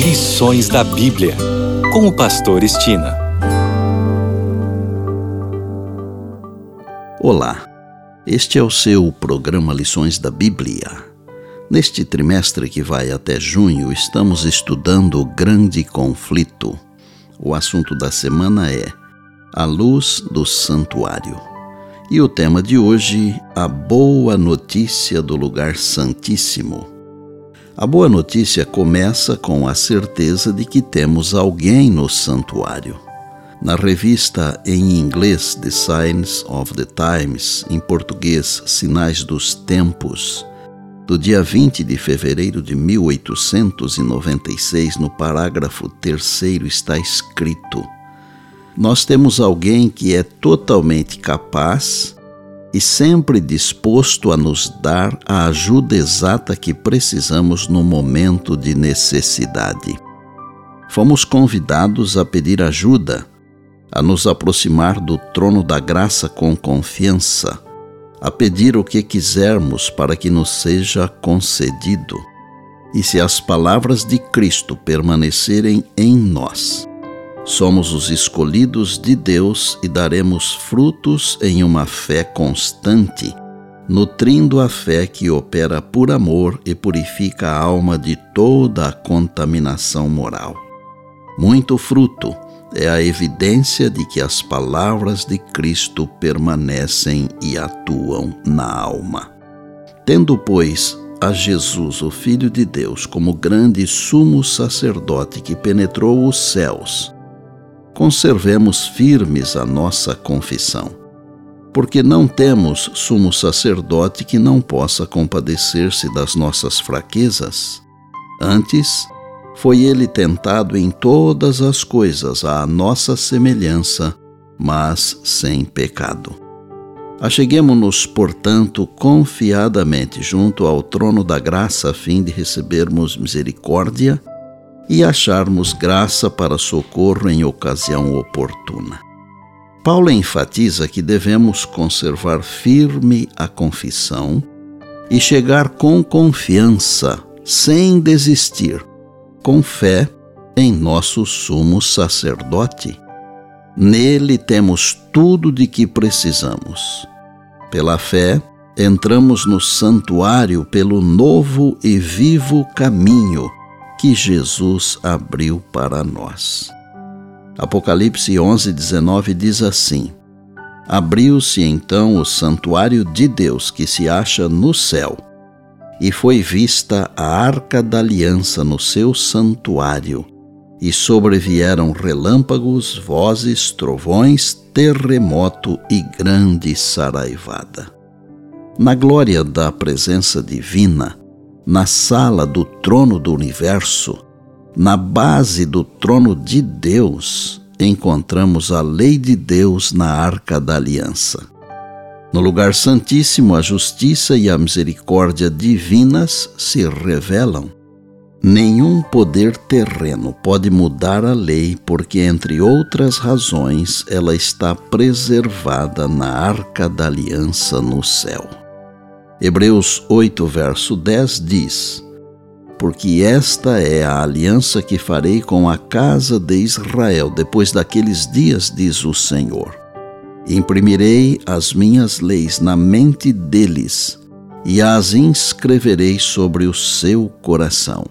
Lições da Bíblia, com o pastor Estina. Olá, este é o seu programa Lições da Bíblia. Neste trimestre que vai até junho, estamos estudando o grande conflito. O assunto da semana é a luz do santuário. E o tema de hoje, a boa notícia do lugar santíssimo. A boa notícia começa com a certeza de que temos alguém no santuário. Na revista em inglês The Signs of the Times, em português Sinais dos Tempos, do dia 20 de fevereiro de 1896, no parágrafo 3º está escrito: nós temos alguém que é totalmente capaz e sempre disposto a nos dar a ajuda exata que precisamos no momento de necessidade. Fomos convidados a pedir ajuda, a nos aproximar do trono da graça com confiança, a pedir o que quisermos para que nos seja concedido. E se as palavras de Cristo permanecerem em nós, somos os escolhidos de Deus e daremos frutos em uma fé constante, nutrindo a fé que opera por amor e purifica a alma de toda a contaminação moral. Muito fruto é a evidência de que as palavras de Cristo permanecem e atuam na alma. Tendo, pois, a Jesus, o Filho de Deus, como grande sumo sacerdote que penetrou os céus, conservemos firmes a nossa confissão, porque não temos sumo sacerdote que não possa compadecer-se das nossas fraquezas. Antes, foi ele tentado em todas as coisas à nossa semelhança, mas sem pecado. Acheguemo-nos, portanto, confiadamente junto ao trono da graça, a fim de recebermos misericórdia e acharmos graça para socorro em ocasião oportuna. Paulo enfatiza que devemos conservar firme a confissão e chegar com confiança, sem desistir, com fé em nosso sumo sacerdote. Nele temos tudo de que precisamos. Pela fé, entramos no santuário pelo novo e vivo caminho que Jesus abriu para nós. Apocalipse 11:19 diz assim: abriu-se então o santuário de Deus que se acha no céu, e foi vista a arca da aliança no seu santuário, e sobrevieram relâmpagos, vozes, trovões, terremoto e grande saraivada. Na glória da presença divina, na sala do trono do universo, na base do trono de Deus, encontramos a lei de Deus na arca da aliança. No lugar santíssimo, a justiça e a misericórdia divinas se revelam. Nenhum poder terreno pode mudar a lei, porque, entre outras razões, ela está preservada na arca da aliança no céu. Hebreus 8, verso 10 diz: porque esta é a aliança que farei com a casa de Israel depois daqueles dias, diz o Senhor. Imprimirei as minhas leis na mente deles e as inscreverei sobre o seu coração.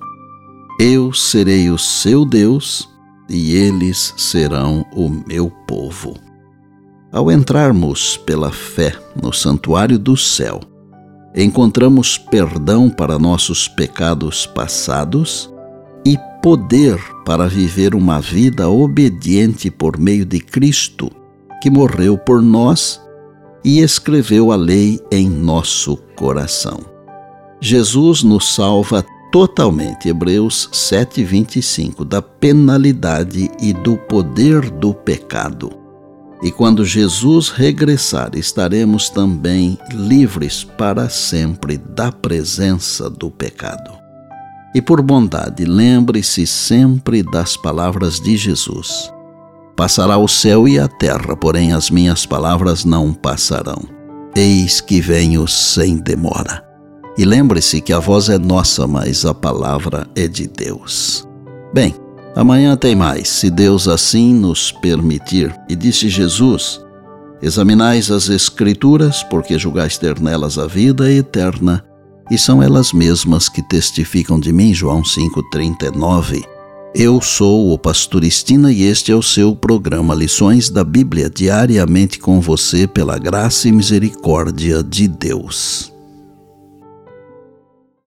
Eu serei o seu Deus e eles serão o meu povo. Ao entrarmos pela fé no santuário do céu, encontramos perdão para nossos pecados passados e poder para viver uma vida obediente por meio de Cristo, que morreu por nós e escreveu a lei em nosso coração. Jesus nos salva totalmente, Hebreus 7:25, da penalidade e do poder do pecado. E quando Jesus regressar, estaremos também livres para sempre da presença do pecado. E por bondade, lembre-se sempre das palavras de Jesus: passará o céu e a terra, porém as minhas palavras não passarão. Eis que venho sem demora. E lembre-se que a voz é nossa, mas a palavra é de Deus. Bem, amanhã tem mais, se Deus assim nos permitir. E disse Jesus: examinais as Escrituras, porque julgais ter nelas a vida eterna, e são elas mesmas que testificam de mim. João 5,39. Eu sou o pastor Estina e este é o seu programa Lições da Bíblia, diariamente com você pela graça e misericórdia de Deus.